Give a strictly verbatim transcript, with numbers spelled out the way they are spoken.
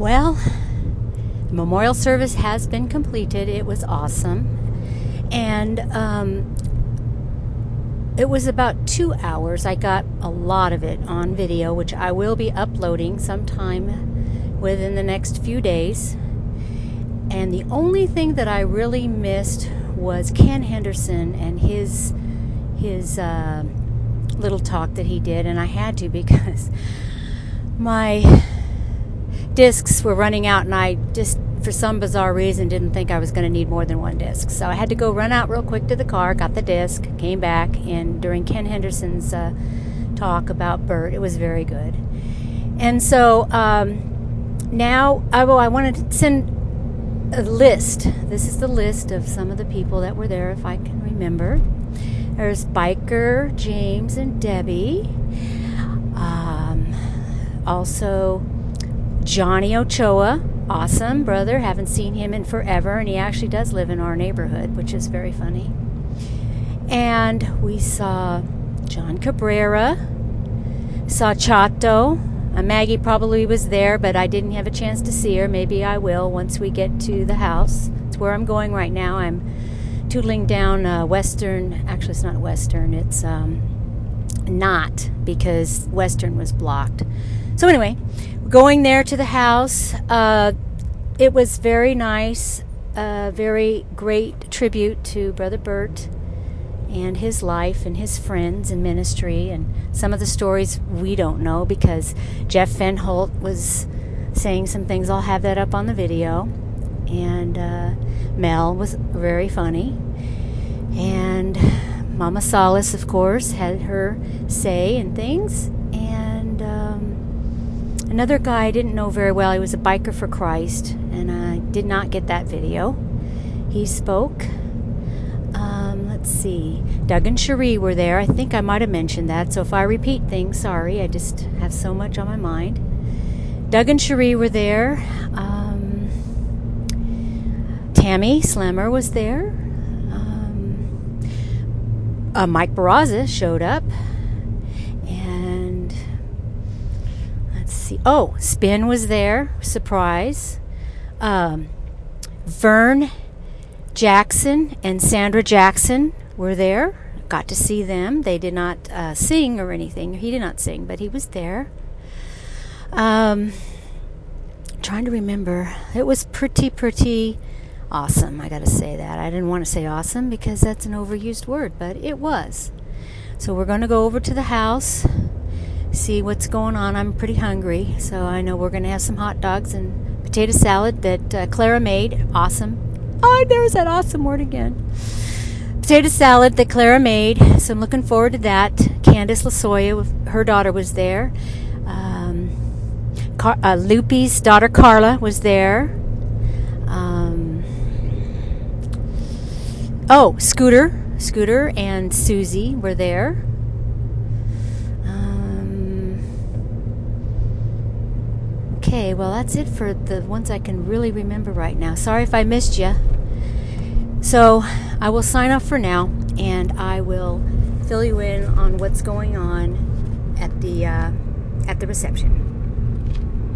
Well, the memorial service has been completed. It was awesome. And um, it was about two hours. I got a lot of it on video, which I will be uploading sometime within the next few days. And the only thing that I really missed was Ken Henderson and his his uh, little talk that he did. And I had to because my discs were running out, and I just, for some bizarre reason, didn't think I was going to need more than one disc. So I had to go run out real quick to the car, got the disc, came back, and during Ken Henderson's uh, talk about Bert, it was very good. And so um, now I, well, I wanted to send a list. This is the list of some of the people that were there, if I can remember. There's Biker, James, and Debbie. Um, also, Johnny Ochoa. Awesome brother. Haven't seen him in forever, and he actually does live in our neighborhood, which is very funny. And we saw John Cabrera. Saw Chato. Uh, Maggie probably was there, but I didn't have a chance to see her. Maybe I will once we get to the house. It's where I'm going right now. I'm tootling down uh, Western. Actually, it's not Western. It's um, not, because Western was blocked. So anyway, going there to the house. Uh, it was very nice. A very great tribute to Brother Bert and his life and his friends and ministry, and some of the stories we don't know because Jeff Fenholt was saying some things. I'll have that up on the video. And uh, Mel was very funny. And Mama Salas, of course, had her say and things. And um, another guy I didn't know very well. He was a biker for Christ, and I did not get that video. He spoke. Um, let's see. Doug and Cherie were there. I think I might have mentioned that. So if I repeat things, sorry. I just have so much on my mind. Doug and Cherie were there. Um, Tammy Slammer was there. Um, uh, Mike Barraza showed up. And let's see. Oh, Spin was there. Surprise. Um, Vern Jackson and Sandra Jackson were there. Got to see them. They did not uh, sing or anything. He did not sing, but he was there. Um, trying to remember. It was pretty, pretty awesome. I got to say that. I didn't want to say awesome because that's an overused word, but it was. So we're going to go over to the house, see what's going on. I'm pretty hungry, so I know we're going to have some hot dogs and potato salad that uh, Clara made. Awesome. Oh, there's that awesome word again. Potato salad that Clara made, so I'm looking forward to that. Candace Lasoya, her daughter, was there. Um, Car- uh, Lupe's daughter Carla was there. Um, oh, Scooter, Scooter and Susie were there. Um, okay, well that's it for the ones I can really remember right now. Sorry if I missed you. So I will sign off for now, and I will fill you in on what's going on at the uh, at the reception.